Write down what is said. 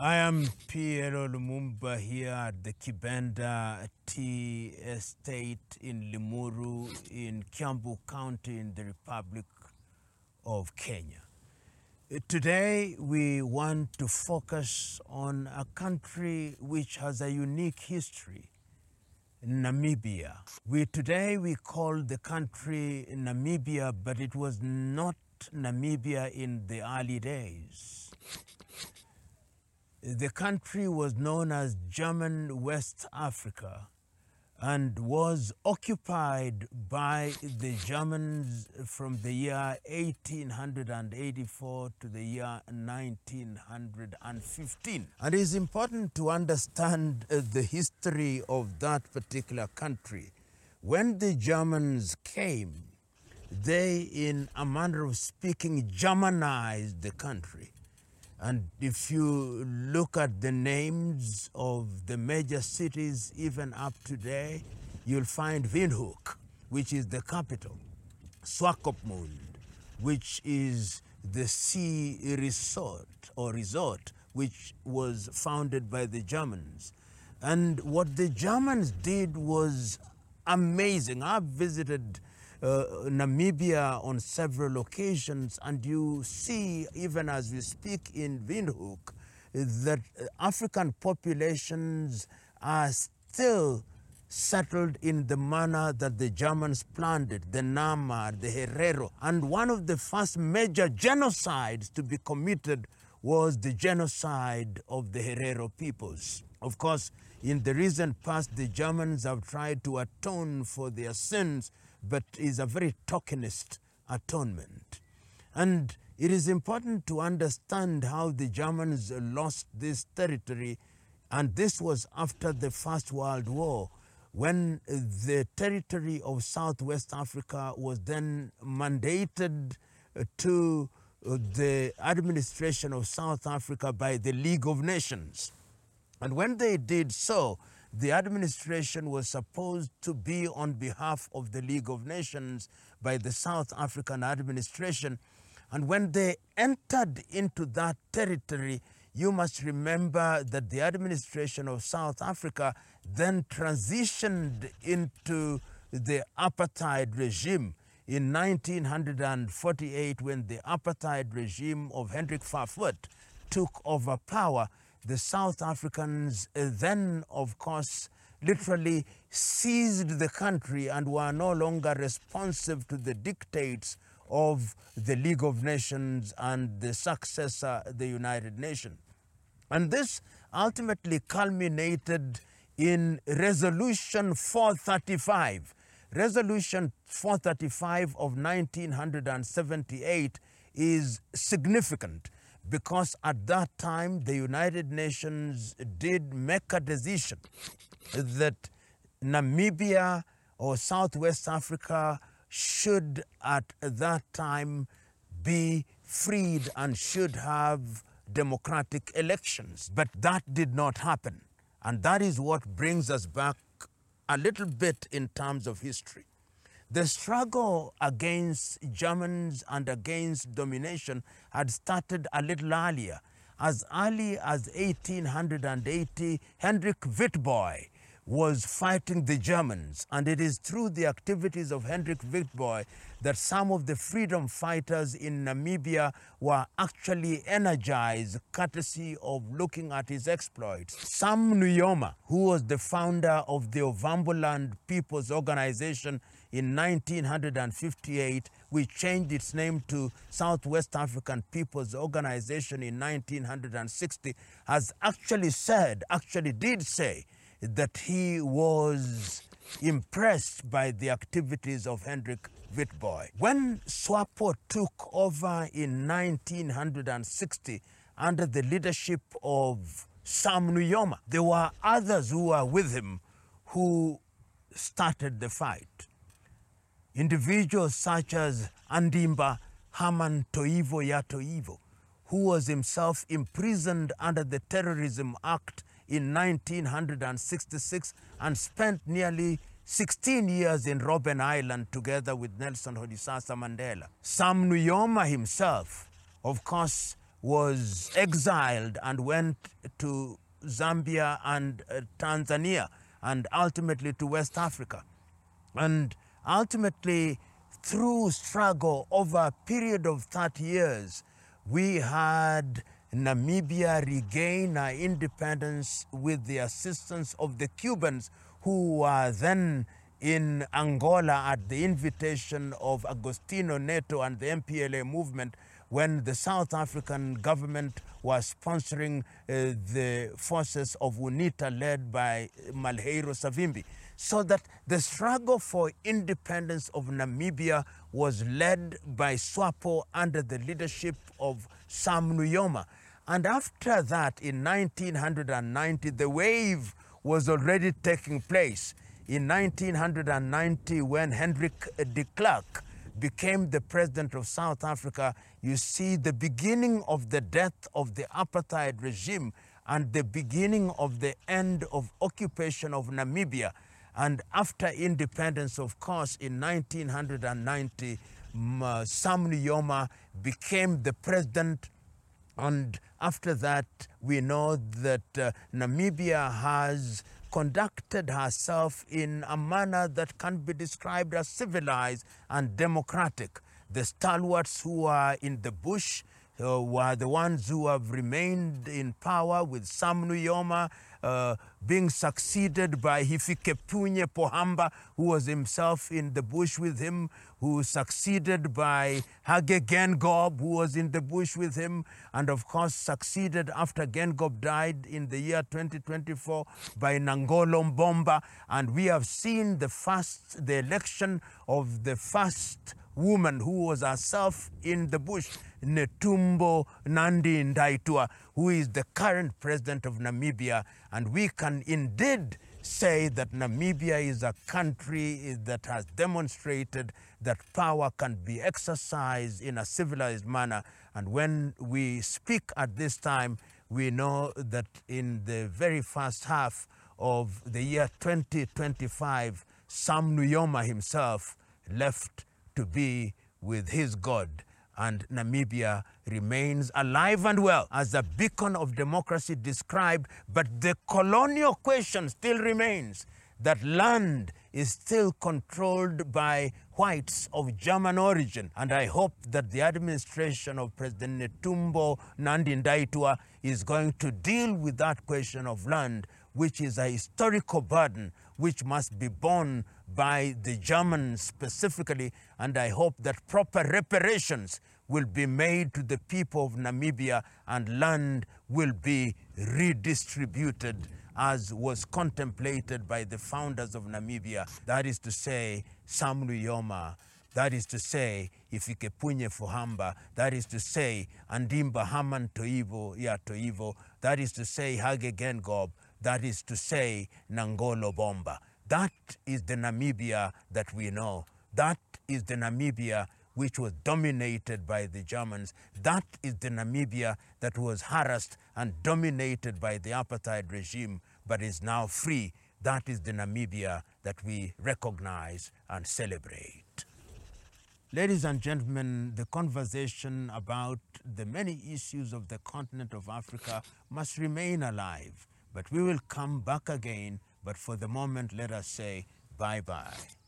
I am Piero Lumumba here at the Kibenda Tea Estate in Limuru in Kiambu County in the Republic of Kenya. Today we want to focus on a country which has a unique history, Namibia. Today we call the country Namibia, but it was not Namibia in the early days. The country was known as German West Africa and was occupied by the Germans from the year 1884 to the year 1915. And it is important to understand the history of that particular country. When the Germans came, they, in a manner of speaking, Germanized the country. And if you look at the names of the major cities, even up today, you'll find Windhoek, which is the capital, Swakopmund, which is the sea resort, which was founded by the Germans. And what the Germans did was amazing. I've visited Namibia on several occasions, and you see, even as we speak in Windhoek, that African populations are still settled in the manner that the Germans planned it, the Nama, the Herero. And one of the first major genocides to be committed was the genocide of the Herero peoples. Of course, in the recent past, the Germans have tried to atone for their sins, but is a very tokenist atonement. And it is important to understand how the Germans lost this territory, and this was after the First World War, when the territory of Southwest Africa was then mandated to the administration of South Africa by the League of Nations. And when they did so, the administration was supposed to be on behalf of the League of Nations by the South African administration. And when they entered into that territory, you must remember that the administration of South Africa then transitioned into the apartheid regime in 1948, when the apartheid regime of Hendrik Verwoerd took over power. The South Africans then, of course, literally seized the country and were no longer responsive to the dictates of the League of Nations and the successor, the United Nations. And this ultimately culminated in Resolution 435. Resolution 435 of 1978 is significant, because at that time the United Nations did make a decision that Namibia or Southwest Africa should at that time be freed and should have democratic elections. But that did not happen. And that is what brings us back a little bit in terms of history. The struggle against Germans and against domination had started a little earlier. As early as 1880, Hendrik Witbooi was fighting the Germans, and it is through the activities of Hendrik Witbooi that some of the freedom fighters in Namibia were actually energized, courtesy of looking at his exploits. Sam Nujoma, who was the founder of the Ovamboland People's Organization in 1958, which changed its name to Southwest African People's Organization in 1960, has actually did say, that he was impressed by the activities of Hendrik Witbooi. When SWAPO took over in 1960 under the leadership of Sam Nujoma, there were others who were with him who started the fight. Individuals such as Andimba Herman Toivo Yatoivo, who was himself imprisoned under the Terrorism Act in 1966 and spent nearly 16 years in Robben Island together with Nelson Rolihlahla Mandela. Sam Nujoma himself, of course, was exiled and went to Zambia and Tanzania, and ultimately to West Africa. And ultimately, through struggle over a period of 30 years, we had Namibia regain our independence with the assistance of the Cubans, who were then in Angola at the invitation of Agostinho Neto and the MPLA movement, when the South African government was sponsoring the forces of UNITA led by Malheiro Savimbi. So that the struggle for independence of Namibia was led by SWAPO under the leadership of Sam Nujoma. And after that, in 1990, the wave was already taking place. In 1990, when Hendrik de Klerk became the president of South Africa, you see the beginning of the death of the apartheid regime and the beginning of the end of occupation of Namibia. And after independence, of course, in 1990, Sam Nujoma became the president. And after that, we know that Namibia has conducted herself in a manner that can be described as civilized and democratic. The stalwarts who are in the bush were the ones who have remained in power, with Sam Nujoma being succeeded by Hifikepunye Pohamba, who was himself in the bush with him, who succeeded by Hage Geingob, who was in the bush with him, and of course succeeded after Geingob died in the year 2024 by Nangolo Mbomba. And we have seen the election of the first woman who was herself in the bush, Netumbo Nandi Ndaitwah, who is the current president of Namibia. And we can indeed say that Namibia is a country that has demonstrated that power can be exercised in a civilized manner. And when we speak at this time, we know that in the very first half of the year 2025, Sam Nujoma himself left to be with his God, and Namibia remains alive and well as a beacon of democracy described, but the colonial question still remains, that land is still controlled by whites of German origin. And I hope that the administration of President Netumbo Nandi Ndaitwah is going to deal with that question of land, which is a historical burden which must be borne by the Germans specifically. And I hope that proper reparations will be made to the people of Namibia and land will be redistributed as was contemplated by the founders of Namibia. That is to say, Sam Nujoma, that is to say, Hifikepunye Pohamba, that is to say, Andimba Haman Toivo, Toivo, that is to say, Hage Geingob, that is to say, Nangolo Mbomba. That is the Namibia that we know. That is the Namibia which was dominated by the Germans. That is the Namibia that was harassed and dominated by the apartheid regime, but is now free. That is the Namibia that we recognize and celebrate. Ladies and gentlemen, the conversation about the many issues of the continent of Africa must remain alive, but we will come back again. But for the moment, let us say bye-bye.